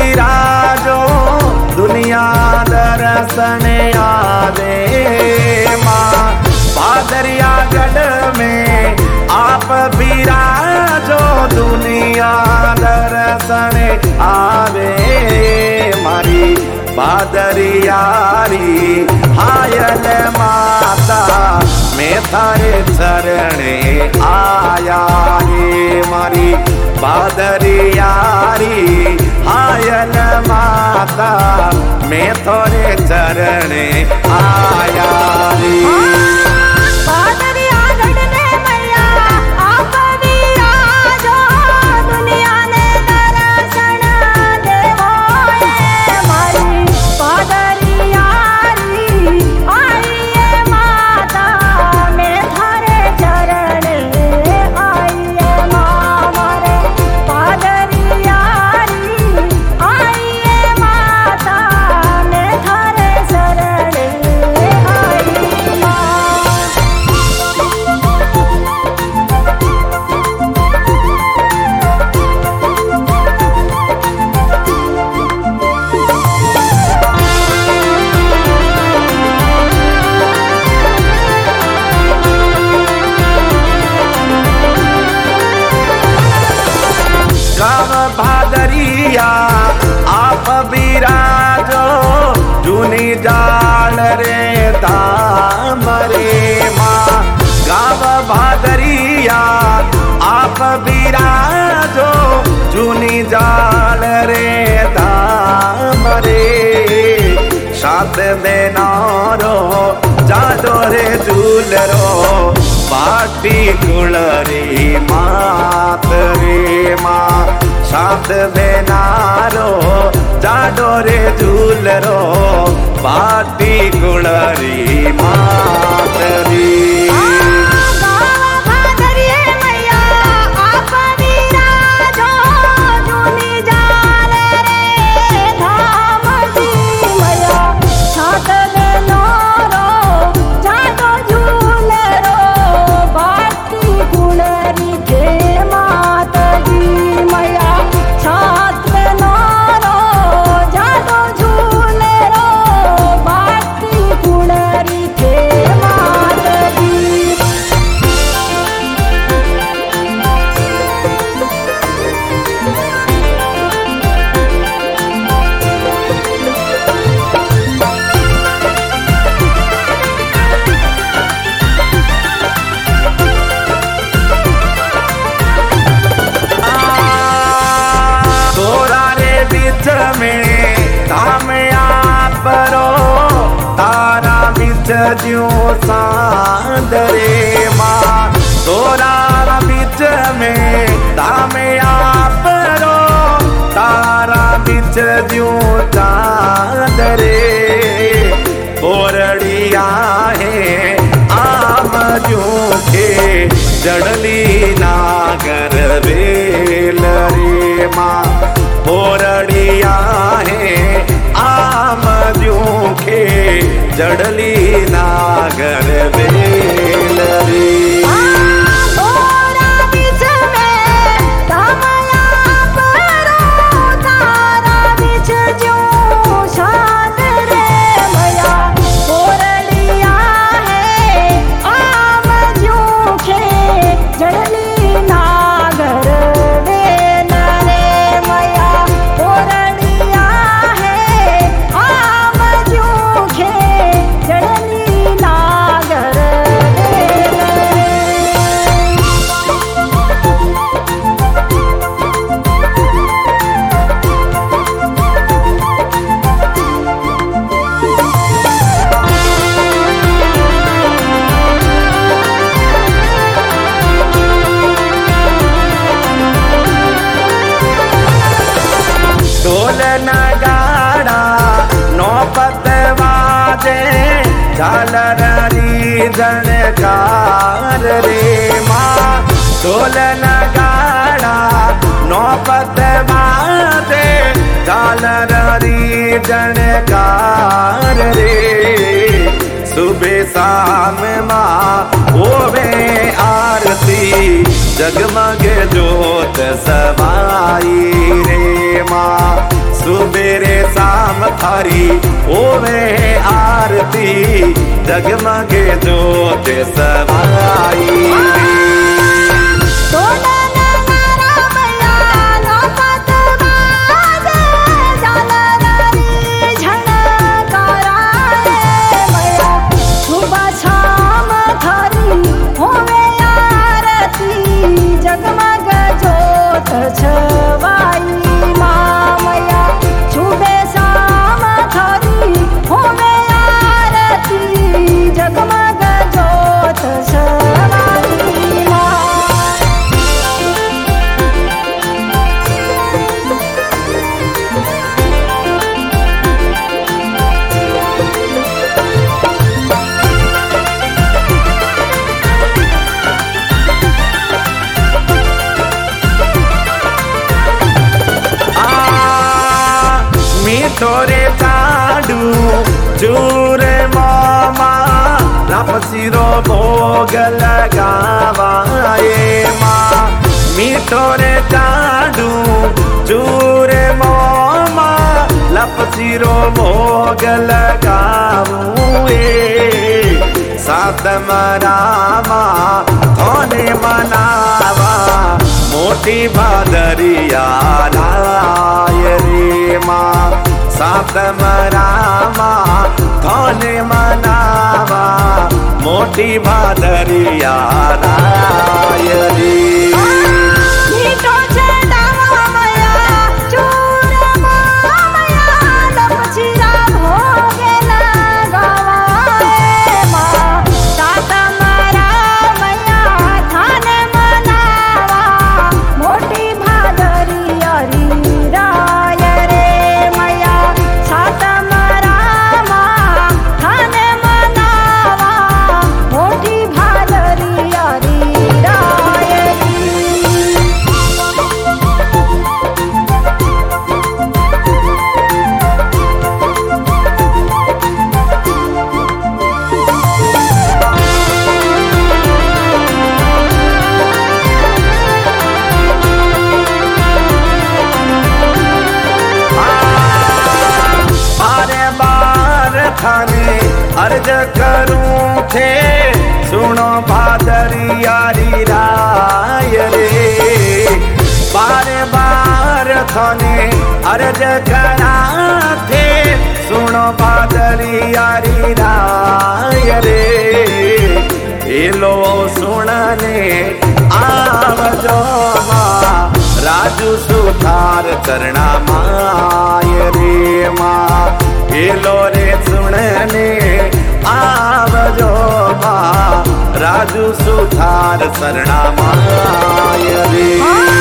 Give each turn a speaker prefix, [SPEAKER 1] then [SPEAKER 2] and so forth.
[SPEAKER 1] बिराजो दुनिया दर्शन आवे माँ। भादरिया गढ़ में आप बिराजो दुनिया दर्शन आवे मारी भादरियारी हायल माता मैं थारे चरणे आया रे मारी भादरियारी हायल माता मैं थारे चरणे आया रे। भादरिया आप बिराजो जूनी जाल रे धाम रे माँ। गाँव भादरिया आप बिराजो जूनी जाल रे धाम रे। साथ में नारो जाडो रे झूलरो बाटी कुलरी मात रे माँ। साथ में नारो जाडो रे झूलरो बाटी कुलरी मात रे। धाम आप रो तारा बिच ज्यों सांद रे माँ। तोरा बिच में धाम आप रो तारा बिच ज्यों चांद रे। बोरड़िया है आम ज्यों के जड़ली नागर बेल रे माँ। बोरड़िया है आम ज्यों के जड़ली नागर बेल रे। नगाड़ा नौबत बाजे झालरी झनकार रे माँ। ढोल नगाड़ा नौबत बाजे झालरी झनकार रे। सुबह शाम माँ होवे आरती जगमग जोत सवाई रे माँ। सुबेरे शाम थारी ओवे आरती जगमगे जोत समाई तोरे चाडू चूर मामा लापसीरो भोग लगावाए माँ मीठोरे चाडू चूर मामा लापसीरो भोग लगावे सातम रामा थोने मनावा मोटी भादरिया लाय रे माँ सातम रामा थोने मनावा मोटी भादरिया लाय रे थाने अर्ज करूं थे सुनो भादरियारी राय रे बार बार थाने अर्ज करा थे सुनो भादरियारी राय रे एलो सुनने आवजो माँ राजू सुथार चरणा माय रे माँ एलो रे सुनने आवजो माँ राजू सुथार शरणा माय रे।